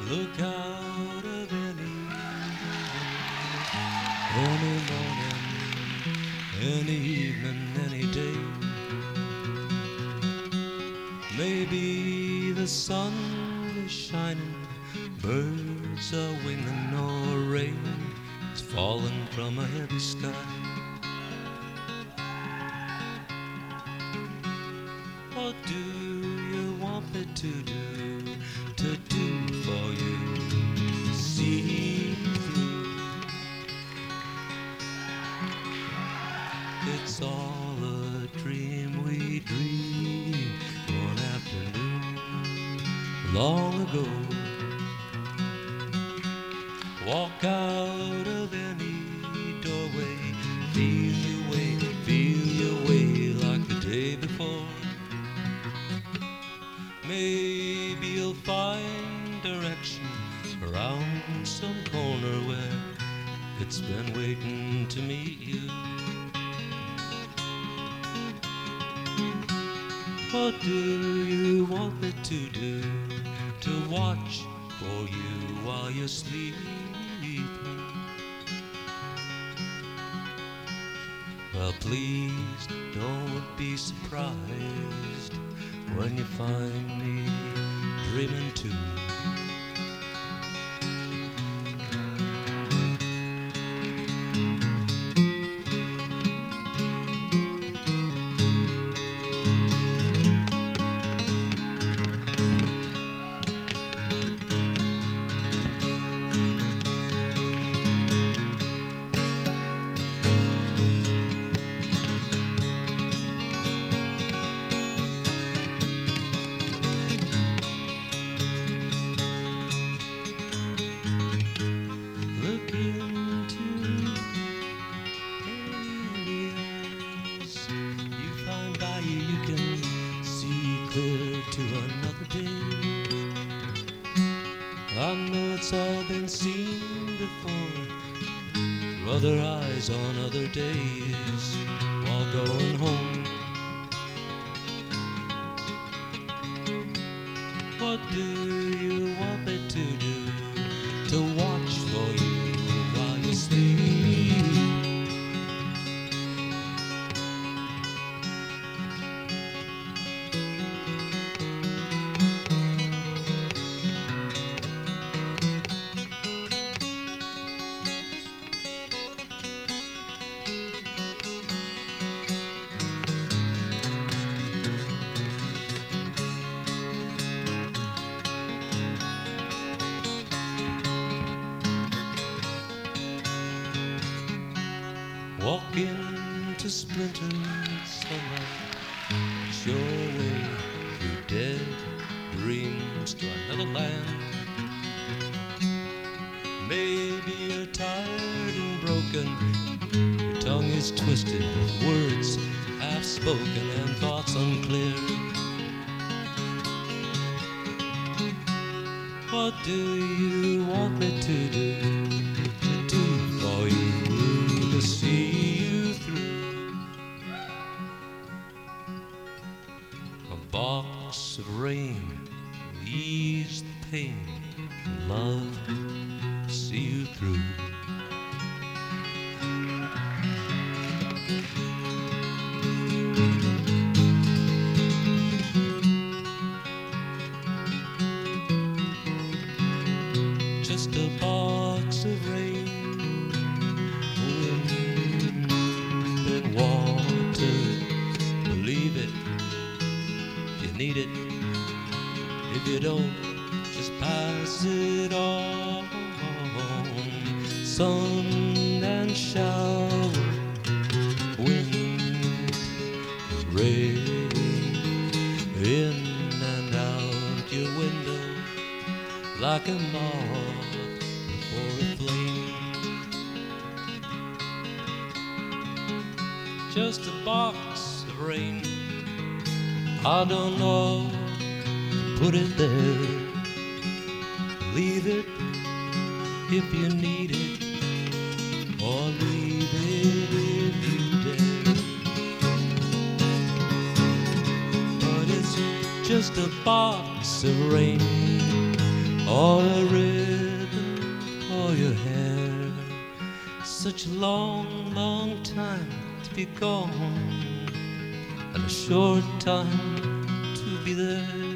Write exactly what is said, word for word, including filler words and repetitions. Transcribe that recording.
Look out of any, any morning, any evening, any day. Maybe the sun is shining, birds are winging, or rain is falling from a heavy sky. What do you want me to do, to do for you, see through? It's all a dream we dreamed one afternoon long ago. Walk out of any doorway, feel your way, feel your way like the day before. Maybe you'll find direction around some corner where it's been waiting to meet you. What do you want me to do, to watch for you while you're sleeping? Well, please don't be surprised when you find me dreaming too. To another day, I know it's all been seen before through other eyes on other days while going home. What do you want me to do, to watch for you while you sleep? Walk into splintering sunlight, it's your way through dead dreams to another land. Maybe you're tired and broken, your tongue is twisted with words half spoken and thoughts unclear. What do you want me to do, to do for you, to see you through? A box of rain will ease the pain, and love to see you through. Just a box of rain, wind and water. Believe it if you need it. If you don't, just pass it on. Sun and shower, wind, rain, in and out your window like a moth before a flame. Just a box of rain, I don't know, put it there. Leave it if you need it, or leave it if you dare. But it's just a box of rain, or a ribbon for your hair. Such a long, long time to be gone, and a short time to be there.